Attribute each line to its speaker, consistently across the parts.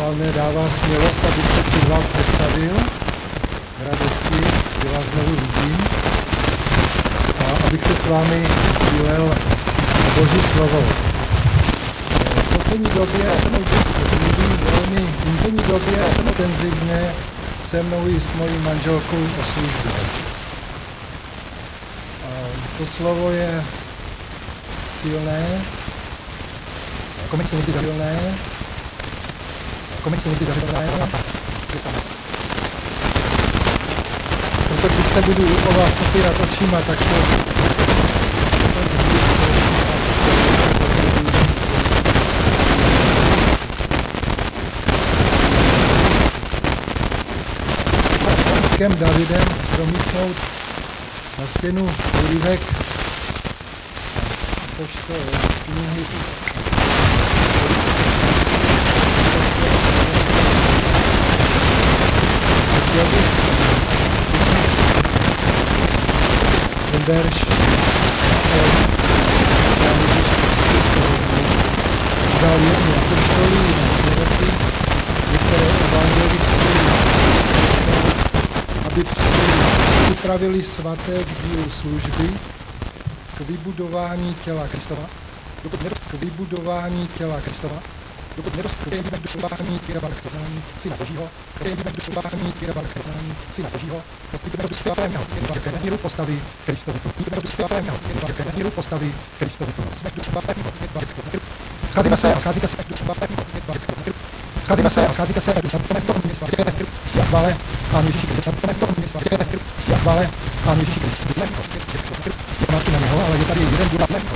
Speaker 1: Pán mě dává smělost, abych se před vás postavil v radosti, že vás znovu vidím a abych se s vámi sdílel Boží slovo. V poslední době velmi intenzivně se mnou i s mojí manželkou o službě. To slovo je silné, komiksy někdy zařazené, proto když se budu o vás opírat očima, tak to Davidem promítnout na stěnu úryvek knihy ten verš dal jednu apoštolů na proroky, některé evangelisty, aby připravili svaté k dílu služby, k vybudování těla Kristova, dokud nerozkvějíme doslování těla kazání Syna Božího, míru postavy Kristovi. Míru postavy Kristovi. Scházíme se a scházíte se chvále Pán Ježíši Kriste. Chvále Pán Ježíši Kriste. Zpěváky na něho, ale je tady jeden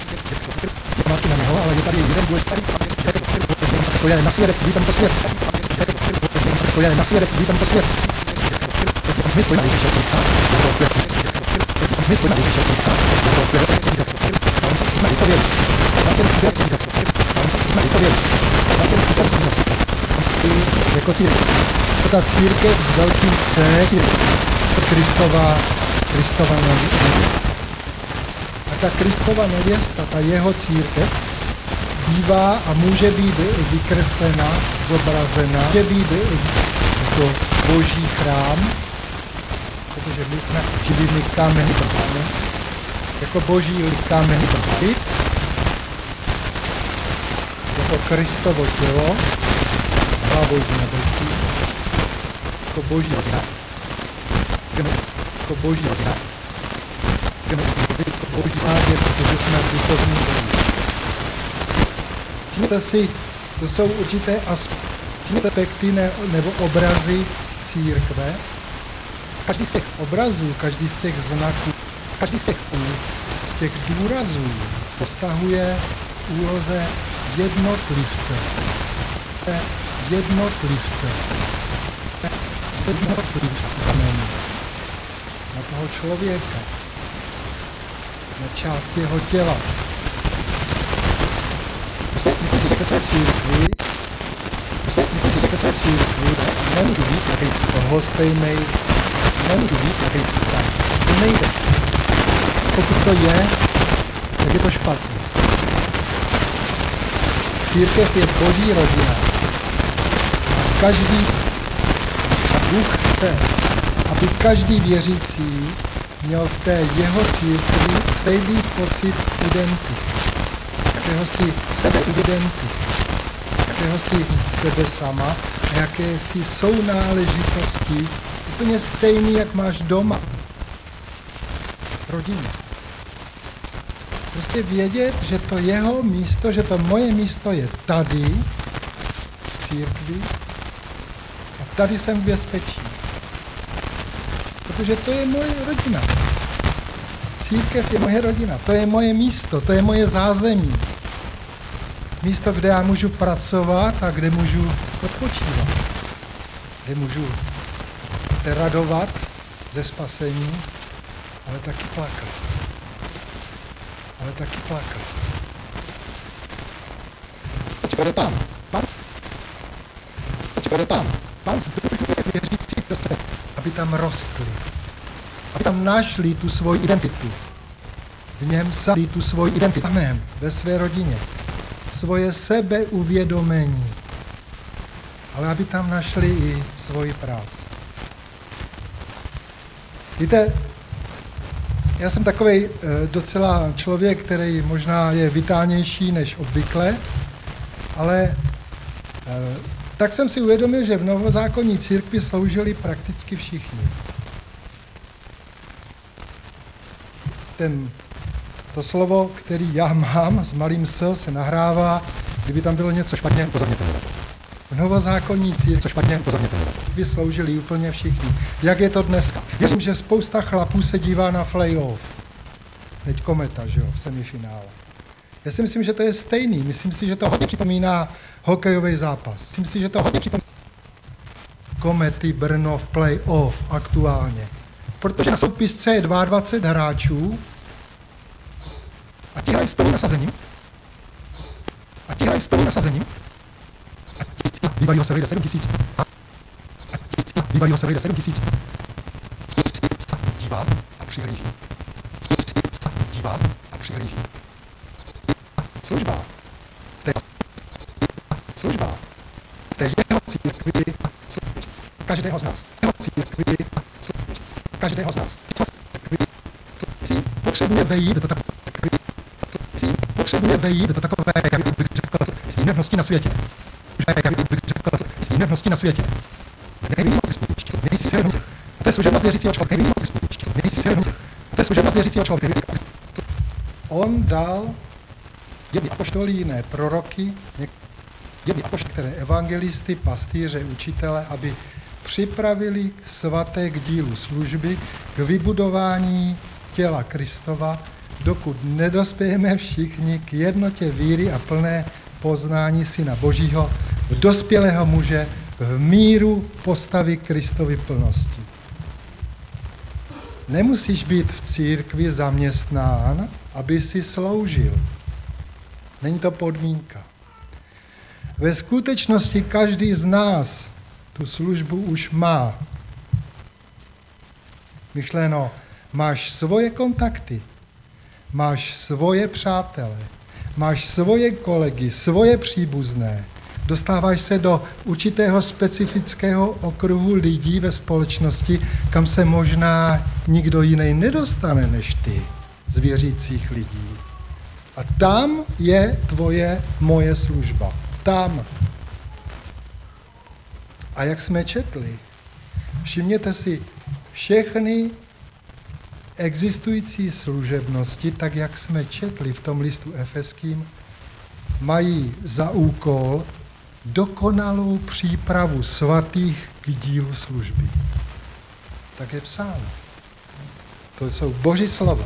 Speaker 1: důležitý. To je na svědectví tento svět. Mysl na Ježíše Krista. Jsme vypověděli. Jako církev. Ta církev s velkým C, Kristova nevěsta. A ta Kristova nevěsta, ta jeho církev, bývá a může být vykreslena, zobrazena, může být jako Boží chrám, protože my jsme živými kameny brany, jako Boží kameny brany, jako Kristovo tělo, hlavou v nebesí, jako Boží rodina, jako Boží mádě, protože jsme duchovní lidé. Všimněte si, to jsou určité aspekty nebo obrazy církve. Každý z těch obrazů, každý z těch znaků, každý z těch důrazů se vztahuje úloze jednotlivce. Na toho člověka, na část jeho těla. Myslím si, že ke své církvi nemůžu být nějaký lhostejnej, nemůžu být nějaký tak. To nejde. Pokud to je, tak je to špatně. Církev je Boží rodina. Bůh chce, aby každý věřící měl v té jeho církvi stejný pocit identity. Jakéhosi sebeidenty, jakéhosi sebe sama, jakési sounáležitosti, úplně stejný, jak máš doma. Rodině. Prostě vědět, že to jeho místo, že to moje místo je tady, v církvi, a tady jsem v bezpečí. Protože to je moje rodina. Církev je moje rodina, to je moje místo, to je moje zázemí. Místo, kde já můžu pracovat a kde můžu odpočívat. Kde můžu se radovat ze spasení, ale taky plakat. Pán združuje věřící do sebe, aby tam rostli, aby tam našli tu svoji identitu. V něm sali tu svoji identitu ve své rodině. Svoje sebeuvědomení. ale aby tam našli i svoji práci. Víte, já jsem takovej docela člověk, který možná je vitálnější než obvykle, ale tak jsem si uvědomil, že v novozákonní církvi sloužili prakticky všichni. To slovo, který já mám s malým s, se nahrává, kdyby tam bylo něco špatně, pozorněte na to. V novozákonní církvi sloužili úplně všichni. Jak je to dneska? Věřím, že spousta chlapů se dívá na play-off. Teď Kometa, že jo, v semifinále. Já si myslím, že to je stejný. Myslím si, že to hodně připomíná hokejový zápas. Myslím si, že to hodně připomíná Komety Brno v play-off aktuálně. Protože na soupisce je 22 hráčů a ti hrají s plným nasazením. Bývalýho se vejde 7 000. Dívá a přihlíží. Služba. To je jeho církvi každého z nás. Potřebuje vejít do takové, jak bych řekl, stínovnosti na světě. A to je služebnost věřícího člověka. On dal jedny apoštolí, jiné proroky, některé evangelisty, pastýře, učitele, aby připravili svaté k dílu služby, k vybudování těla Kristova, dokud nedospějeme všichni k jednotě víry a plné poznání Syna Božího, v dospělého muže, v míru postavy Kristovy plnosti. Nemusíš být v církvi zaměstnán, aby si sloužil. Není to podmínka. Ve skutečnosti každý z nás tu službu už má. Myšleno, máš svoje kontakty, máš svoje přátele, máš svoje kolegy, svoje příbuzné. Dostáváš se do určitého specifického okruhu lidí ve společnosti, kam se možná nikdo jiný nedostane než ty, z věřících lidí. A tam je moje služba. Tam. A jak jsme četli, všimněte si, všechny existující služebnosti, tak jak jsme četli v tom listu Efeským, mají za úkol dokonalou přípravu svatých k dílu služby. Tak je psáno. To jsou Boží slova.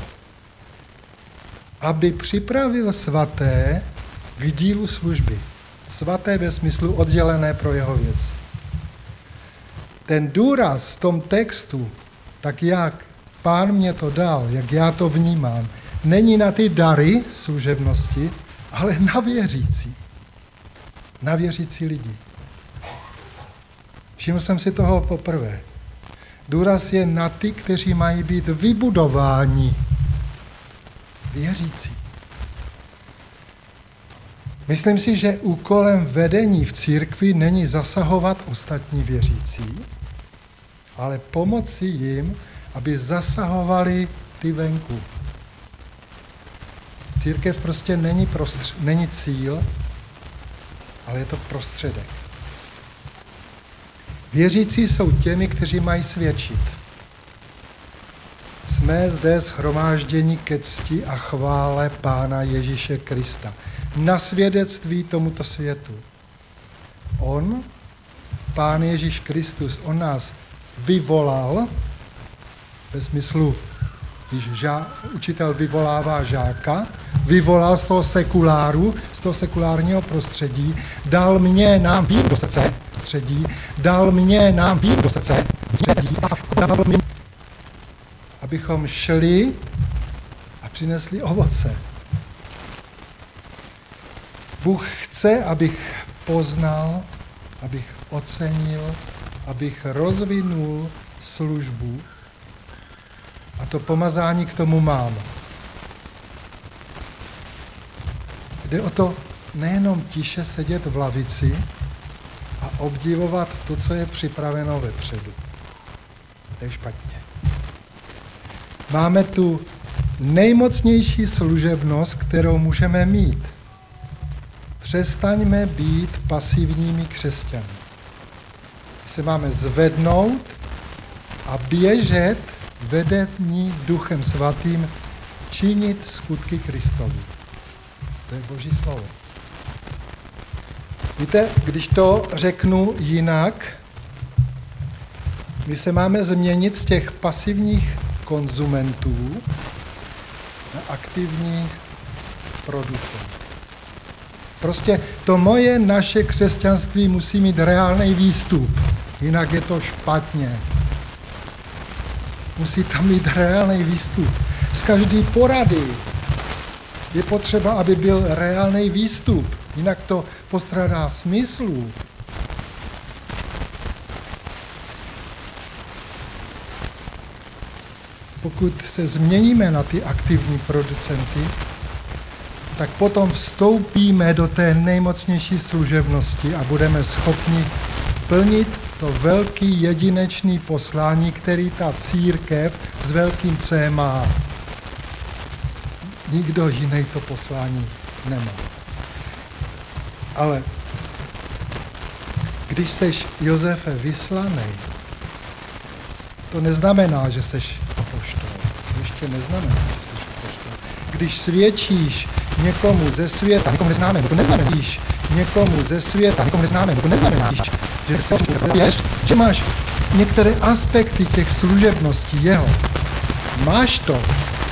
Speaker 1: Aby připravil svaté k dílu služby. Svaté ve smyslu oddělené pro jeho věc. Ten důraz v tom textu, tak jak Pán mě to dal, jak já to vnímám, není na ty dary služebnosti, ale na věřící. Na věřící lidi. Všiml jsem si toho poprvé. Důraz je na ty, kteří mají být vybudováni. Věřící. Myslím si, že úkolem vedení v církvi není zasahovat ostatní věřící, ale pomoci jim, aby zasahovali ty venku. Církev prostě není cíl, ale je to prostředek. Věřící jsou těmi, kteří mají svědčit. Jsme zde shromážděni ke cti a chvále Pána Ježíše Krista. Na svědectví tomuto světu. On, Pán Ježíš Kristus, on nás vyvolal, ve smyslu, když učitel vyvolává žáka, vyvolal z toho sekuláru, z toho sekulárního prostředí, dal nám vít do srdce, abychom šli a přinesli ovoce. Bůh chce, abych poznal, abych ocenil, abych rozvinul službu a to pomazání k tomu mám. Jde o to nejenom tiše sedět v lavici a obdivovat to, co je připraveno vepředu. To je špatně. Máme tu nejmocnější služebnost, kterou můžeme mít. Přestaňme být pasivními křesťany. Se máme zvednout a běžet vedení Duchem Svatým činit skutky Kristovi. To je Boží slovo. Víte, když to řeknu jinak, my se máme změnit z těch pasivních konzumentů na aktivní producenty. Prostě to naše křesťanství musí mít reálný výstup, jinak je to špatně. Musí tam mít reálný výstup. Z každé porady je potřeba, aby byl reálný výstup, jinak to postrádá smyslu. Pokud se změníme na ty aktivní producenty, tak potom vstoupíme do té nejmocnější služebnosti a budeme schopni plnit to velký jedinečný poslání, který ta církev s velkým C má. Nikdo jiný to poslání nemá. Ale když seš, Josefe, vyslanej, to neznamená, že seš apoštol. Ještě neznamená, že seš apoštol. Když svědčíš někomu ze světa, někomu neznámému, to neznamená, někomu ze světa, někomu neznámému, to neznamená, že máš některé aspekty těch služebností jeho. Máš to.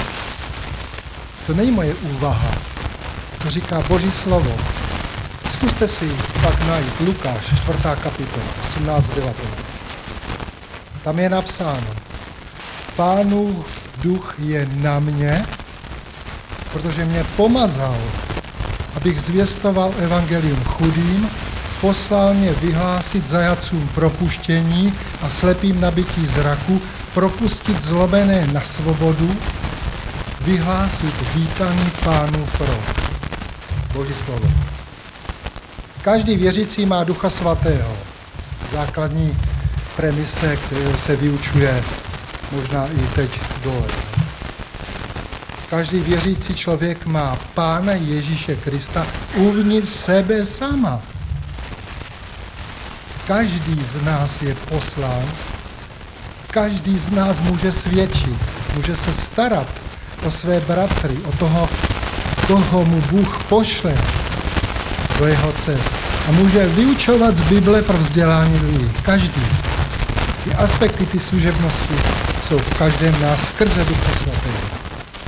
Speaker 1: To není moje úvaha. To říká Boží slovo. Zkuste si pak najít Lukáš, 4. kapitola, 18-19. Tam je napsáno: Pánův duch je na mě, protože mě pomazal, abych zvěstoval evangelium chudým, poslal mě vyhlásit zajatcům propuštění a slepým nabytí zraku, propustit zlomené na svobodu, vyhlásit vítaný Pánův rok. Boží slovo. Každý věřící má Ducha Svatého. Základní premise, kterou se vyučuje možná i teď dole. Každý věřící člověk má Pána Ježíše Krista uvnitř sebe sama. Každý z nás je poslán, každý z nás může svědčit, může se starat o své bratry, o toho, koho mu Bůh pošle do jeho cest. A může vyučovat z Bible pro vzdělání lidí. Každý. Ty aspekty, ty služebnosti jsou v každém nás skrze Ducha Svatého.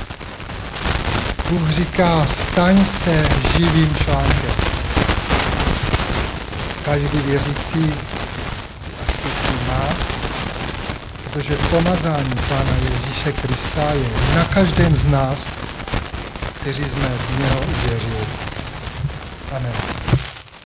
Speaker 1: Bůh říká, staň se živým článkem. Každý věřící ty aspekty má, protože pomazání Pána Ježíše Krista je na každém z nás, kteří jsme v něho uvěřili. Amen.